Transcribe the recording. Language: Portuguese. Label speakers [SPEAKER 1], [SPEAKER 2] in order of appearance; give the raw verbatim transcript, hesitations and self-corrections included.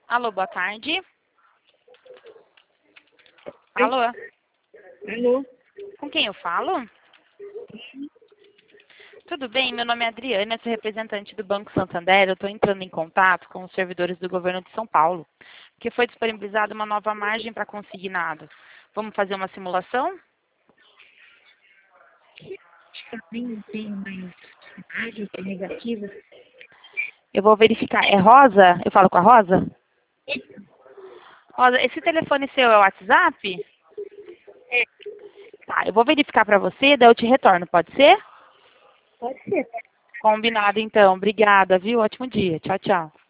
[SPEAKER 1] Alô, boa tarde. Alô?
[SPEAKER 2] Alô?
[SPEAKER 1] Com quem eu falo? Tudo bem? Meu nome é Adriana, sou representante do Banco Santander. Eu estou entrando em contato com os servidores do governo de São Paulo, porque foi disponibilizada uma nova margem para consignado. Vamos fazer uma simulação?
[SPEAKER 2] Acho que eu nem tenho mais imagem que é negativa.
[SPEAKER 1] Eu vou verificar. É Rosa? Eu falo com a Rosa? Rosa, esse telefone seu é o WhatsApp?
[SPEAKER 2] É,
[SPEAKER 1] Tá, eu vou verificar para você, daí eu te retorno, pode ser?
[SPEAKER 2] pode ser.
[SPEAKER 1] Combinado, então. Obrigada, viu? Ótimo dia. Tchau, tchau.